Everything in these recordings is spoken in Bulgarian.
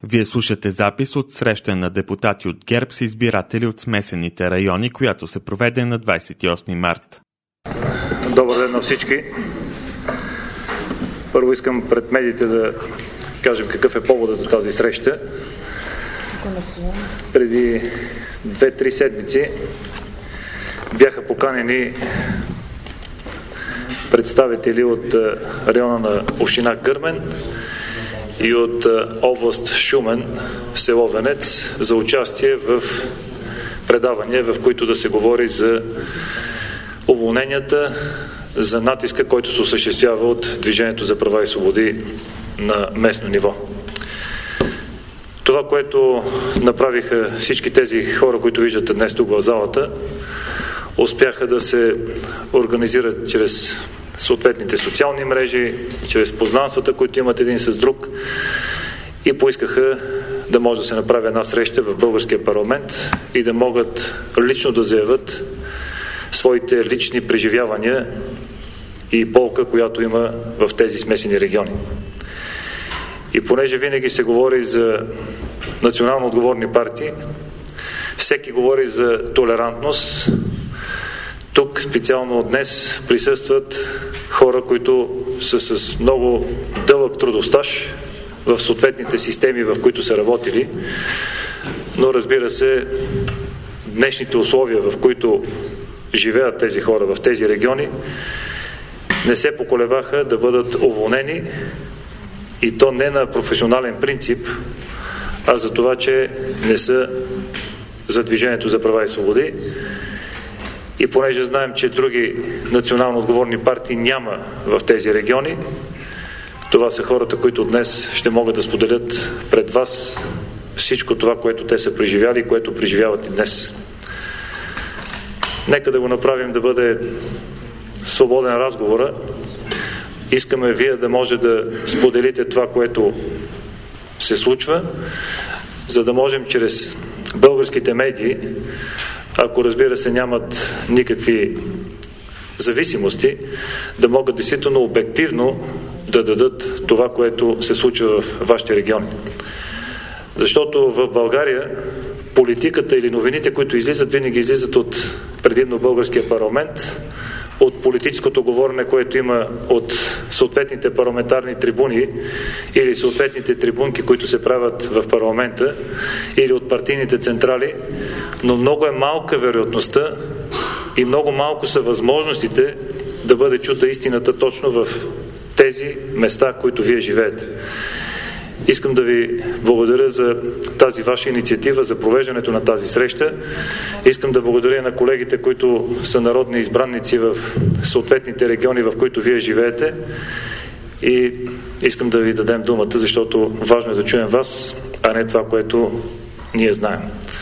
Вие слушате запис от среща на депутати от ГЕРБ с избиратели от смесените райони, която се проведе на 28 март. Добър ден на всички. Първо искам пред медиите да кажем какъв е повода за тази среща. Преди 2-3 седмици бяха поканени представители от района на община Гърмен и от област Шумен, село Венец, за участие в предавания, в които да се говори за уволненията, за натиска, който се осъществява от Движението за права и свободи на местно ниво. Това, което направиха всички тези хора, които виждате днес тук в залата, успяха да се организират чрез съответните социални мрежи, чрез познанствата, които имат един с друг, и поискаха да може да се направи една среща в българския парламент и да могат лично да заявят своите лични преживявания и болка, която има в тези смесени региони. И понеже винаги се говори за национално отговорни партии, всеки говори за толерантност. Тук специално днес присъстват хора, които са с много дълъг трудостаж в съответните системи, в които са работили, но разбира се, днешните условия, в които живеят тези хора в тези региони, не се поколебаха да бъдат уволнени, и то не на професионален принцип, а за това, че не са за Движението за права и свободи. И понеже знаем, че други национално отговорни партии няма в тези региони, това са хората, които днес ще могат да споделят пред вас всичко това, което те са преживяли и което преживяват и днес. Нека да го направим да бъде свободен разговора. Искаме вие да може да споделите това, което се случва, за да можем чрез българските медии, ако разбира се нямат никакви зависимости, да могат действително обективно да дадат това, което се случва в вашите региони. Защото в България политиката или новините, които излизат, винаги излизат от предимно българския парламент, от политическото говорене, което има от съответните парламентарни трибуни или съответните трибунки, които се правят в парламента, или от партийните централи, но много е малка вероятността и много малко са възможностите да бъде чута истината точно в тези места, които вие живеете. Искам да ви благодаря за тази ваша инициатива, за провеждането на тази среща. Искам да благодаря на колегите, които са народни избранници в съответните региони, в които вие живеете. И искам да ви дадем думата, защото важно е да чуем вас, а не това, което ние знаем.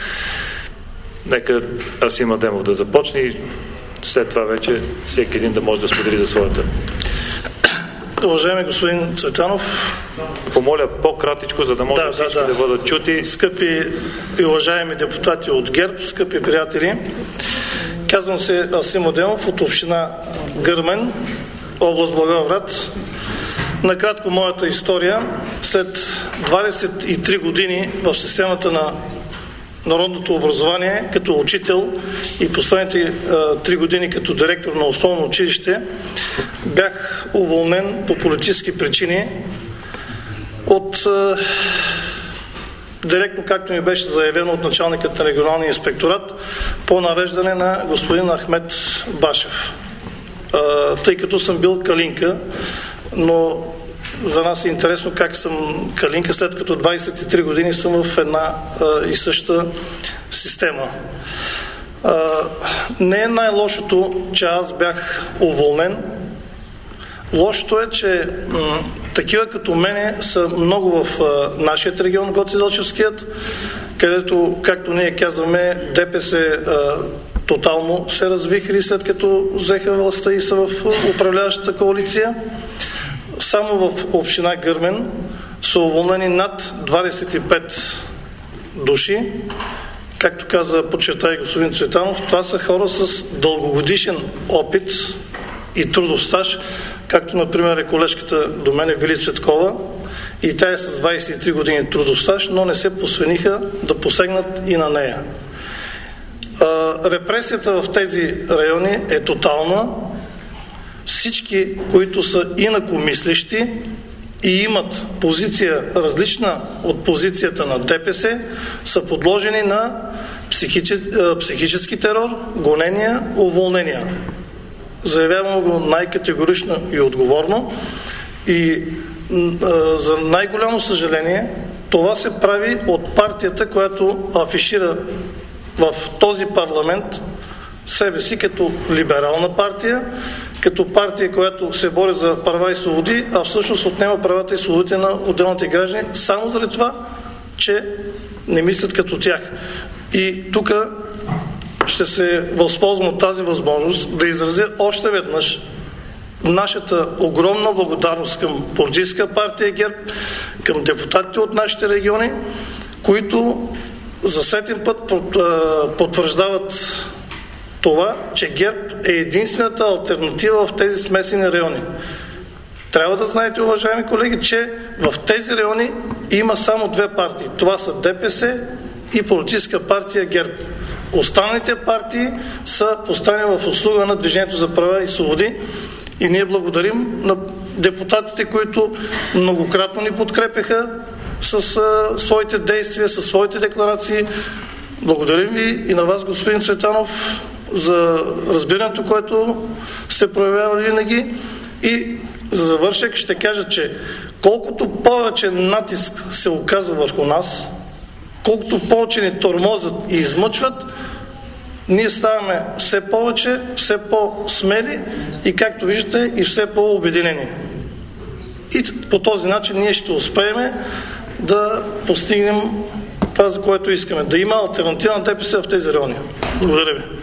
Нека Асим Адемов да започне и след това вече всеки един да може да сподели за своята. Уважаеми господин Цветанов, помоля по-кратичко, за да може всички да бъдат чути. Скъпи и уважаеми депутати от ГЕРБ, скъпи приятели, казвам се Асим Адемов от община Гърмен, област Благоевград. Накратко моята история. След 23 години в системата на народното образование като учител и последните 3 години като директор на основно училище, бях уволнен по политически причини от директно, както ми беше заявено от началникът на регионалния инспекторат, по нареждане на господин Ахмед Башев. Тъй като съм бил калинка, но за нас е интересно как съм калинка, след като 23 години съм в една и съща система. Не е най-лошото, че аз бях уволнен. Лошото е, че такива като мене са много в нашия регион, Гоцеделчевският, където, както ние казваме, ДПС тотално се развихри, след като взеха властта и са в управляващата коалиция. Само в община Гърмен са уволнени над 25 души. Както каза, подчерта и господин Цветанов, това са хора с дългогодишен опит и трудов стаж, както например е колежката до мене Вили Цветкова и тя е с 23 години трудов стаж, но не се посвениха да посегнат и на нея. Репресията в тези райони е тотална. Всички, които са инакомислещи и имат позиция различна от позицията на ДПС, са подложени на психически терор, гонения, уволнения. Заявявам го най-категорично и отговорно. И за най-голямо съжаление, това се прави от партията, която афишира в този парламент себе си като либерална партия, като партия, която се бори за права и свободи, а всъщност отнема правата и свободите на отделните граждани само заради това, че не мислят като тях. И тук ще се възползвам от тази възможност да изразя още веднъж нашата огромна благодарност към политическа партия ГЕРБ, към депутатите от нашите региони, които за сетен път потвърждават това, че ГЕРБ е единствената алтернатива в тези смесени райони. Трябва да знаете, уважаеми колеги, че в тези райони има само две партии. Това са ДПС и политическа партия ГЕРБ. Останалите партии са поставени в услуга на Движението за права и свободи и ние благодарим на депутатите, които многократно ни подкрепяха с своите действия, със своите декларации. Благодарим ви и на вас, господин Цветанов, за разбирането, което сте проявявали винаги. И за завършек ще кажа, че колкото повече натиск се оказва върху нас, колкото повече ни тормозят и измъчват, ние ставаме все повече, все по-смели и, както виждате, и все по-обединени. И по този начин ние ще успеем да постигнем това, за което искаме. Да има алтернатива на ДПС в тези райони. Благодаря ви.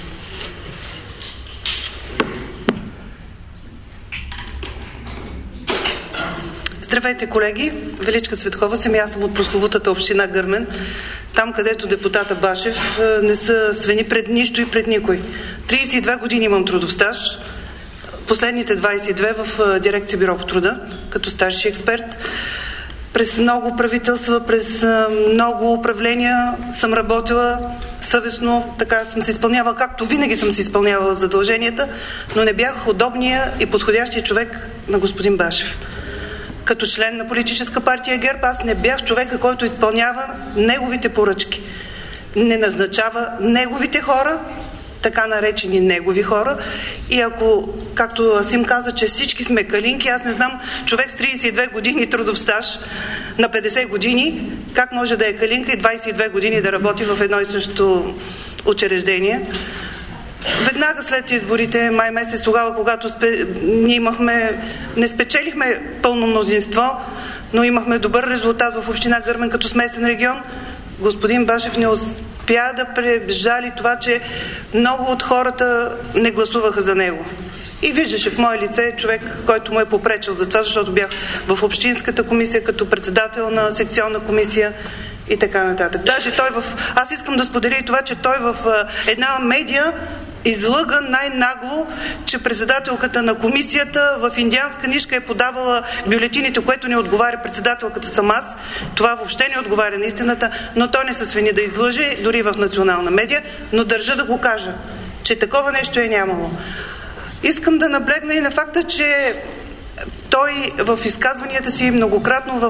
Здравейте, колеги! Величка Цветкова съм и аз съм от прословутата община Гърмен, там където депутата Башев не са свени пред нищо и пред никой. 32 години имам трудов стаж, последните 22 в дирекция Бюро по труда, като старши експерт. През много правителства, през много управления съм работила съвестно, така съм се изпълнявала, както винаги съм се изпълнявала задълженията, но не бях удобния и подходящия човек на господин Башев. Като член на политическа партия ГЕРБ, аз не бях човека, който изпълнява неговите поръчки. Не назначава неговите хора, така наречени негови хора. И ако, както Асим каза, че всички сме калинки, аз не знам човек с 32 години трудов стаж на 50 години, как може да е калинка и 22 години да работи в едно и също учреждение. Веднага след изборите, май месец, тогава, когато ние не спечелихме пълно мнозинство, но имахме добър резултат в община Гърмен като смесен регион, господин Башев не успя да прежали това, че много от хората не гласуваха за него. И виждаше в мое лице човек, който му е попречил за това, защото бях в общинската комисия като председател на секционна комисия и така нататък. Даже аз искам да споделя и това, че той в една медия излъга най-нагло, че председателката на комисията в индианска нишка е подавала бюлетините, което не отговаря, председателката съм аз. Това въобще не отговаря на истината, но той не се свини да излъже, дори в национална медия, но държа да го кажа, че такова нещо е нямало. Искам да наблегна и на факта, че той в изказванията си многократно,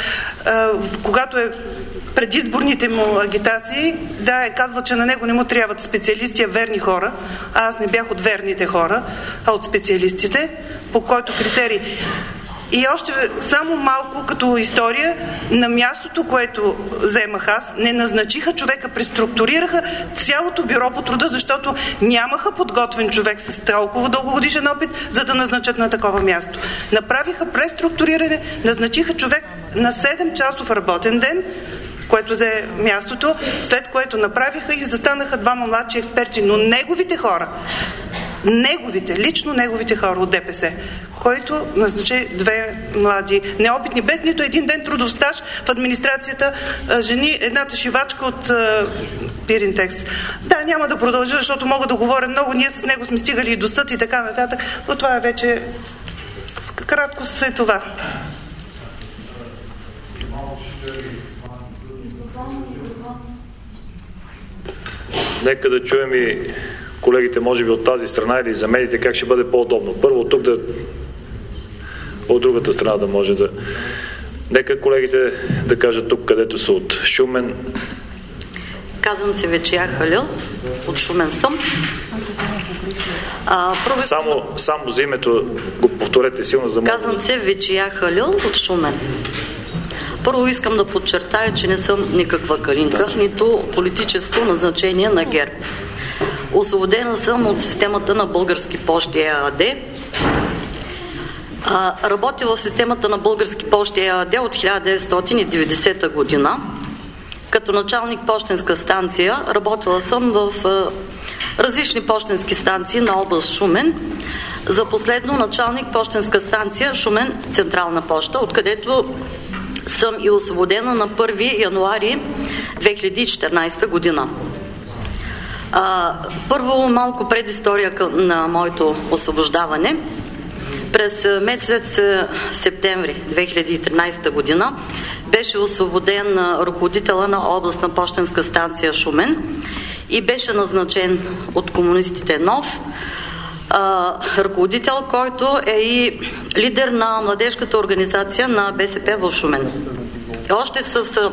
когато е предизборните му агитации, е казва, че на него не му трябват специалисти, а верни хора. А аз не бях от верните хора, а от специалистите, по който критерий. И още само малко като история, на мястото, което вземах аз, не назначиха човека, преструктурираха цялото бюро по труда, защото нямаха подготвен човек с толкова дългогодишен опит, за да назначат на такова място. Направиха преструктуриране, назначиха човек на 7-часов работен ден, което взе мястото, след което направиха и застанаха двама младши експерти, но неговите хора, лично неговите хора от ДПС, който назначи две млади, неопитни, без нито един ден трудов стаж в администрацията жени, едната шивачка от Пиринтекс. Да, няма да продължа, защото мога да говоря много, ние с него сме стигали и до съд и така нататък, но това е вече кратко след това. Нека да чуем и колегите, може би от тази страна или за медиите, как ще бъде по-удобно. Първо тук от другата страна да може да... Нека колегите да кажат тук, където са от Шумен. Казвам се Вечия Халил, от Шумен съм. Само за името го повторете силно, за да може. Казвам се Вечия Халил, от Шумен. Първо искам да подчертая, че не съм никаква калинка, нито политическо назначение на ГЕРБ. Освободена съм от системата на Български пощи ЕАД. Работя в системата на Български пощи ЕАД от 1990 година. Като началник пощенска станция работила съм в различни пощенски станции на област Шумен. За последно началник пощенска станция Шумен Централна поща, откъдето съм и освободена на 1 януари 2014 година. Първо малко предистория на моето освобождаване. През месец септември 2013 година беше освободен ръководителя на областна пощенска станция Шумен и беше назначен от комунистите нов ръководител, който е и лидер на младежката организация на БСП в Шумен. Още с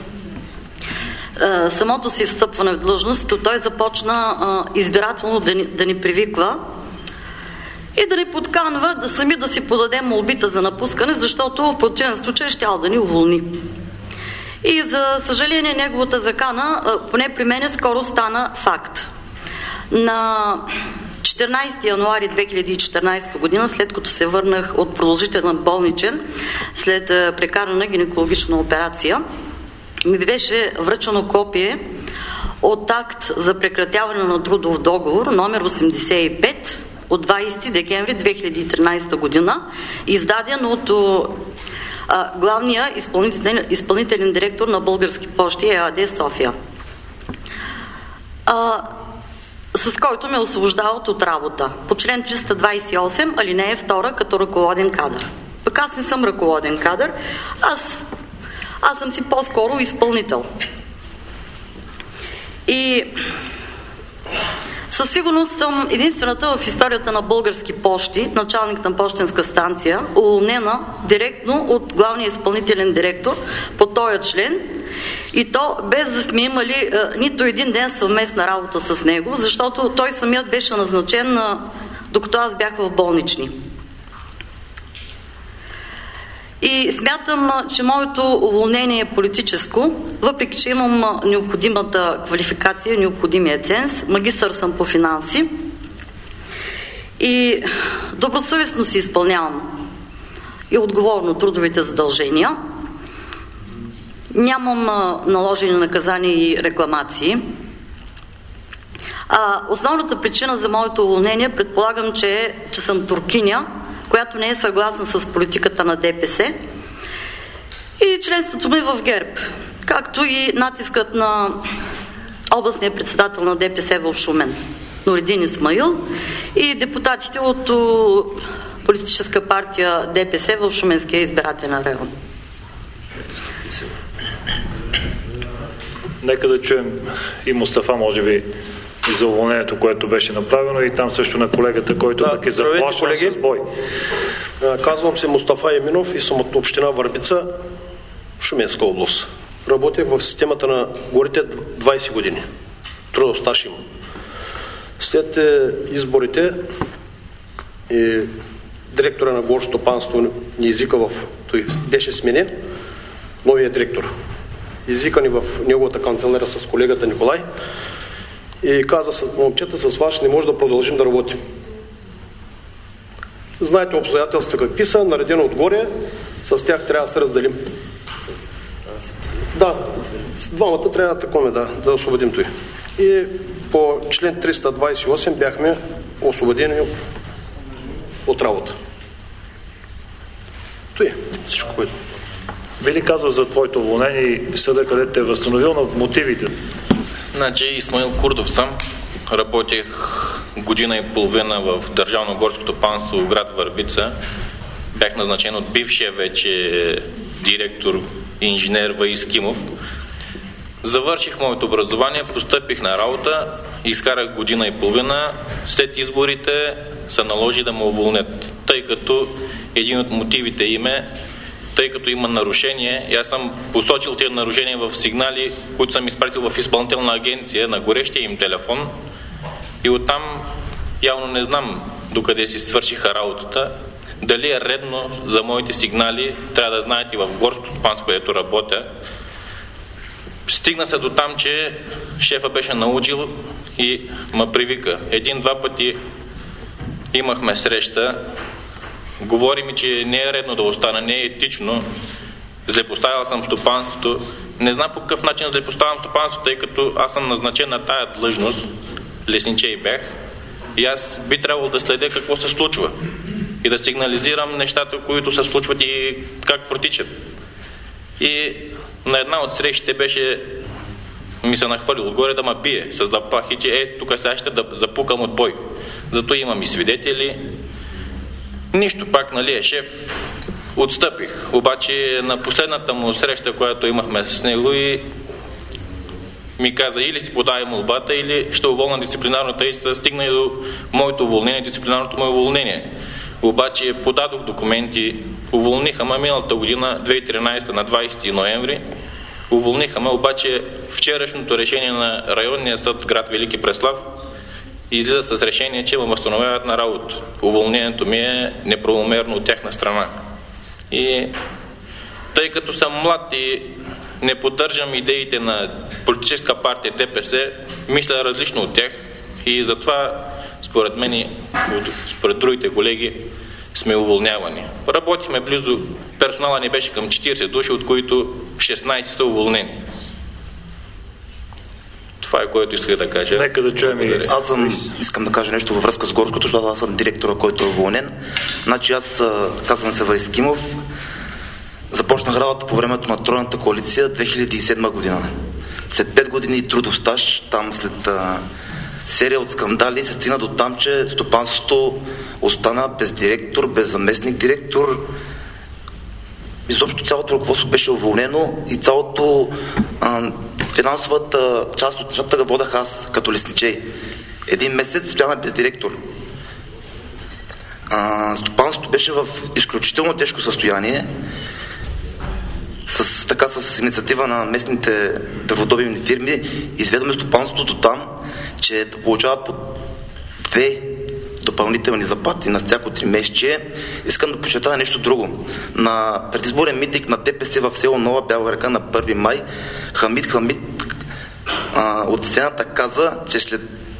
самото си встъпване в длъжност, той започна избирателно да ни привиква и да ни подканва да сами да си подадем молбите за напускане, защото в противен случай щял да ни уволни. И за съжаление неговата закана, поне при мен, скоро стана факт. На 14 януари 2014 година, след като се върнах от продължителен болничен, след прекарана гинекологична операция, ми беше връчено копие от акт за прекратяване на трудов договор номер 85 от 20 декември 2013 година, издаден от главния изпълнителен директор на Български пощи ЕАД София, с който ме освобождават от работа по член 328, алинея 2, като ръководен кадър. Пък аз не съм ръководен кадър, аз съм си по-скоро изпълнител. И със сигурност съм единствената в историята на Български пощи, началник на пощенска станция, уволнена директно от главния изпълнителен директор по този член, и то без да сме имали нито един ден съвместна работа с него, защото той самият беше назначен докато аз бях в болнични. И смятам, че моето уволнение е политическо, въпреки че имам необходимата квалификация, необходимия ценз, магистър съм по финанси и добросъвестно си изпълнявам и отговорно трудовите задължения. Нямам наложени наказания и рекламации. Основната причина за моето уволнение, предполагам, че съм туркиня, която не е съгласна с политиката на ДПС и членството ми в ГЕРБ, както и натискът на областния председател на ДПС в Шумен, Нуридин Исмаил, и депутатите от политическа партия ДПС в Шуменския избирателен район. Нека да чуем и Мустафа, може би, за уволнението, което беше направено, и там също на колегата, който пък е заплашен с бой. Казвам се Мустафа Еминов и съм от община Върбица, Шуменска област. Работех в системата на горите 20 години. Трудов стаж имам. След изборите и директора на горско стопанство ни извика той беше сменен, новия директор. Извикани в неговата канцелария с колегата Николай и каза: момчета, с вас не може да продължим да работим. Знаете обстоятелства какви са, наредено отгоре, с тях трябва да се разделим. Да, с двамата трябва да такоме, да освободим той. И по член 328 бяхме освободени от работа. Той е всичко, което. Би ли казва за твоето уволнение и съда, където те е възстановил на мотивите? Значи Исмаил Курдов съм. Работех година и половина в Държавно горско стопанство в град Върбица. Бях назначен от бившия вече директор инженер Ваис Кимов. Завърших моето образование, постъпих на работа, изкарах година и половина. След изборите се наложи да ме уволнят, тъй като един от мотивите им е, тъй като има нарушение, и аз съм посочил тези нарушения в сигнали, които съм изпратил в изпълнителна агенция на горещия им телефон, и оттам явно не знам докъде си свършиха работата. Дали е редно за моите сигнали, трябва да знаете и в горското стопанство, където работя. Стигна се до там, че шефа беше научил и ме привика. Един-два пъти имахме среща. Говори ми, че не е редно да остана, не е етично. Злепоставил съм стопанството. Не знам по какъв начин злепоставям стопанството, тъй като аз съм назначен на тая длъжност. Лесничей бях. И аз би трябвало да следя какво се случва. И да сигнализирам нещата, които се случват и как протичат. И на една от срещите беше, ми се нахвърлил отгоре да ме бие с заплахи, че тук сега ще да запукам от бой. Зато имам и свидетели. Нищо, пак, нали, е шеф. Отстъпих. Обаче на последната му среща, която имахме с него, и ми каза, или си подай молбата, или ще уволна дисциплинарната, и се стигна и до моето уволнение, дисциплинарното му уволнение. Обаче подадох документи, уволниха ме миналата година, 2013 на 20 ноември. Уволниха ме, обаче вчерашното решение на районния съд град Велики Преслав излиза с решение, че ме възстановяват на работа. Уволнението ми е неправомерно от тяхна страна. И тъй като съм млад и не поддържам идеите на политическа партия ДПС, мисля различно от тях, и затова според мен и според другите колеги сме уволнявани. Работихме близо, персонала ни беше към 40 души, от които 16 са уволнени. Това е, което исках да кажа. Нека да чуем и... Аз искам да кажа нещо във връзка с горското, защото аз съм директора, който е уволнен. Значи аз казвам се Вайскимов. Започнах работа по времето на Тройната коалиция 2007 година. След 5 години трудов стаж, там след серия от скандали, се стигна до там, че стопанството остана без директор, без заместник директор. Изобщо цялото ръководство беше уволнено и цялото финансовата част от нещата водах аз като лесничей. Един месец бяхме без директор. Стопанството беше в изключително тежко състояние. С инициатива на местните дърводобивни фирми изведаме стопанството до там, че да получават по 2 допълнителни заплати на всяко 3 месече. Искам да подчертая нещо друго. На предизборен митинг на ДПС в село Нова Бяла река на 1 май Хамид от сцената каза, че след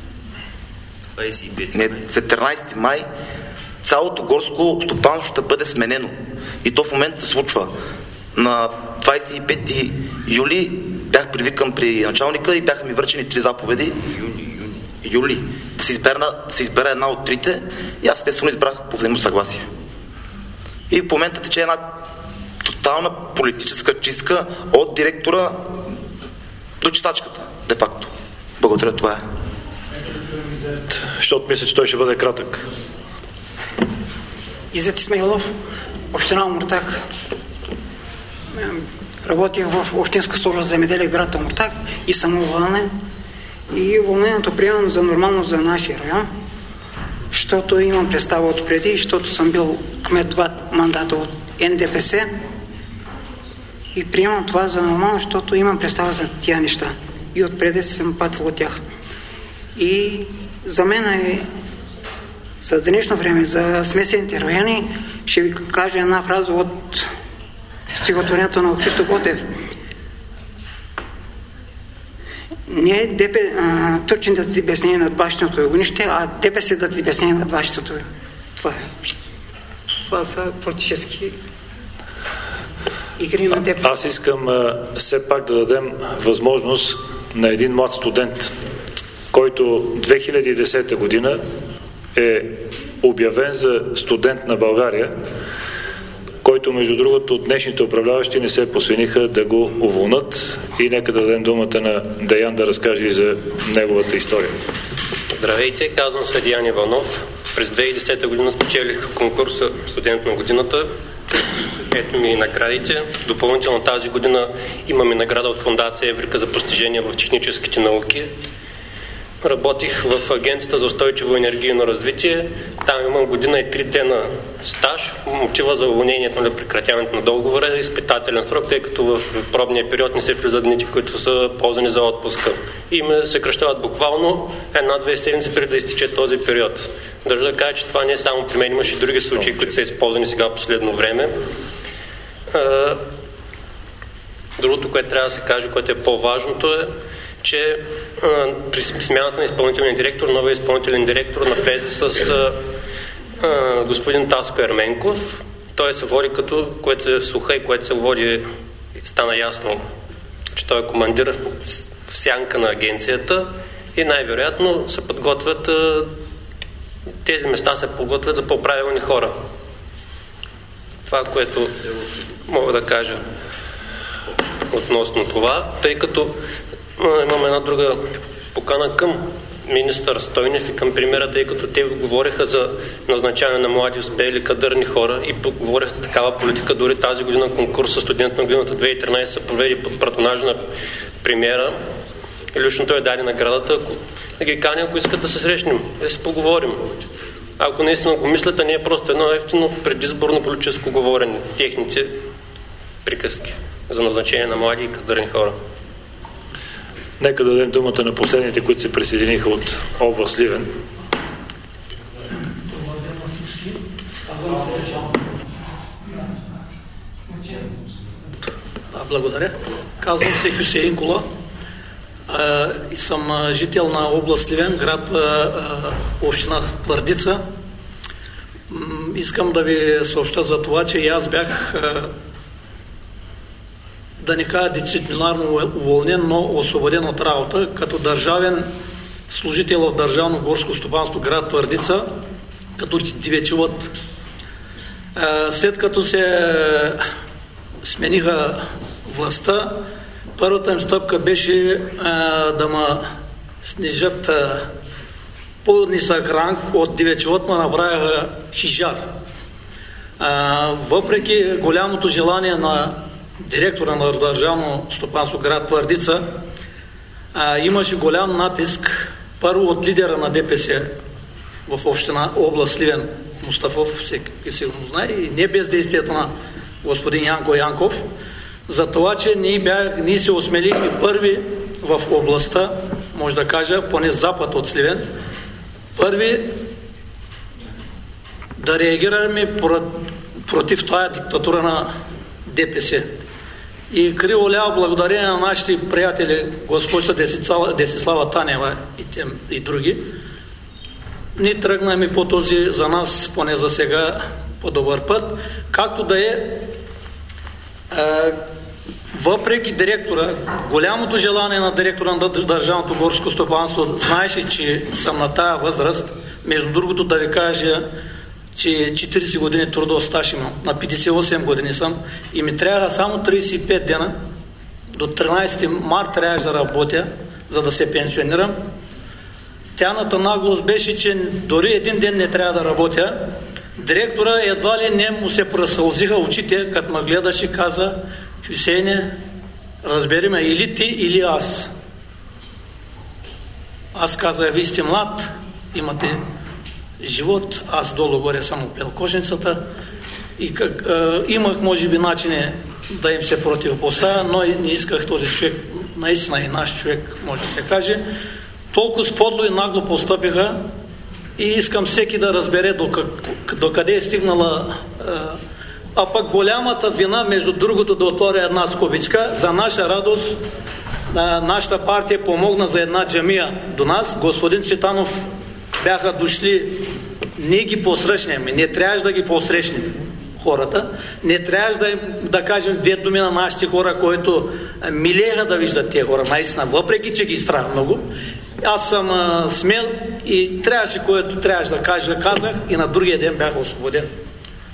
13 май цялото горско стопанство ще бъде сменено. И то в момента се случва. На 25 юли бях привикан при началника и бяха ми връчени 3 заповеди. Юли. Да се избера една от 3-те и аз естествено избрах по взаимно съгласие. И в момента тече една тотална политическа чистка от директора до читачката, де-факто. Благодаря, това е. Защото мисля, че той ще бъде кратък. Изет Исмаилов, община Омуртаг. Работих в Общинска служба за земеделие град Омуртаг и съм уволнен. И уволнението приемам за нормално за нашия район, защото имам представа от преди, защото съм бил кмет 2 мандата от НДПС и приемам това за нормално, защото имам представа за тия неща. И отпреди съм патил от тях. И за мен за днешно време, за смесените райони, ще ви кажа една фраза от стихотворението на Христо Ботев. Не Турчин да ти обясни над бащиното огнище, а ДПС да ти обясни над бащиното. Това е. Това са политически игри на ДПС. Аз искам все пак да дадем възможност на един млад студент, който 2010 година е обявен за студент на България, който, между другото, днешните управляващи не се посвениха да го уволнат, и нека да дадем думата на Деян да разкаже и за неговата история. Здравейте, казвам се Деян Иванов. През 2010 година спечелих конкурса студент на годината Ето ми наградите. Допълнително тази година имаме награда от фондация Еврика за постижения в техническите науки. Работих в Агенцията за устойчиво енергийно развитие. Там имам година и 3 дена стаж. Мотива за уволнението на прекратяването на договора е изпитателен срок, тъй като в пробния период не се влизат дните, които са ползвани за отпуска. И ме съкращават буквално 1-2 седмици преди да изтече този период. Държа да кажа, че това не е само при мен, имаше и други случаи, които са използвани сега в последно време. Другото, което трябва да се каже, което е по-важното е, че при смяната на изпълнителния директор, новия изпълнителен директор навлезе с господин Таско Ерменков. Той се води като, което е слуха и което се води, стана ясно, че той е командир в сянка на агенцията и най-вероятно се подготвят, тези места се подготвят за по-правилни хора. Това, което мога да кажа относно това, тъй като имам една друга покана към министър Стойнев и към премиера, тъй като те говореха за назначаване на млади, успели, кадърни хора и говореха за такава политика. Дори тази година конкурса студент на годината 2013 се проведе под патронажа на премиера. И лично той даде наградата. Да ги кани, ако искат да се срещнем, да си поговорим. Ако наистина го мислят, а не е просто едно ефтино предизборно политическо говорене. Техните приказки за назначение на млади и кадърни хора. Нека да дадем думата на последните, които се присъединиха от област Сливен. Благодаря. Казвам се Хюсеин Кола и съм жител на област Сливен, град община Твърдица. Искам да ви съобща за това, че и аз бях да не кажа дисциплинарно уволнен, но освободен от работа като държавен служител в Държавно горско стопанство град Твърдица, като дивечовод. След като се смениха властта, първата им стъпка беше да ме снижат по-нисък ранг, от дивечовод ме направиха хижар. Въпреки голямото желание на директора на Държавно стопанство град Твърдица, имаше голям натиск първо от лидера на ДПС в община област Сливен, Мустафов, всеки сигурно знае, и не без действието на господин Янко Янков, за това, че ние се осмелихме първи в областта, може да кажа, поне запад от Сливен, първи да реагираме против тази диктатура на ДПС. И криво ляво, благодарение на нашите приятели, госпожа Десислава Танева и други, ние тръгнаме по този, за нас, поне за сега, по-добър път. Както да е, въпреки директора, голямото желание на директора на Държавното горско стопанство, знаеше, че съм на тая възраст, между другото да ви кажа, че 40 години трудов стаж имам, на 58 години съм и ми трябва само 35 дена, до 13 март трябваше да работя, за да се пенсионирам. Тяната наглост беше, че дори един ден не трябва да работя. Директора едва ли не му се просълзиха очите, като ме гледаше, каза: Хюсейне, разбери ме, или ти, или аз. Аз казах: вие сте млад, имате живот, аз долу-горе съм опел кошницата и имах, може би, начини да им се противопоставя, но не исках този човек, наистина и наш човек, може да се каже, толкова подло и нагло постъпиха и искам всеки да разбере до къде е стигнала. А пък голямата вина, между другото, да отворя една скобичка, за наша радост, нашата партия помогна за една джамия до нас. Господин Цветанов бяха дошли, ние ги посрещнем, не трябваше да ги посрещнем хората, не трябваше да кажем две думи на нашите хора, които милееха да виждат тези хора, наистина, въпреки че ги страх много. Аз съм смел и трябваше, което трябваше да кажа, казах и на другия ден бях освободен.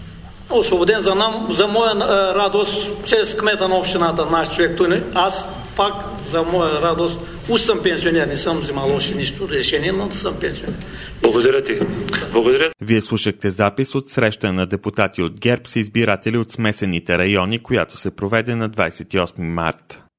Освободен за моя радост, чрез кмета на общината, наш човек, аз пак за моя радост, уж съм пенсионер, не съм взимал лоши нищо решение, но съм пенсионер. Благодаря ти. Благодаря. Вие слушахте запис от среща на депутати от ГЕРБ с избиратели от смесените райони, която се проведе на 28 март.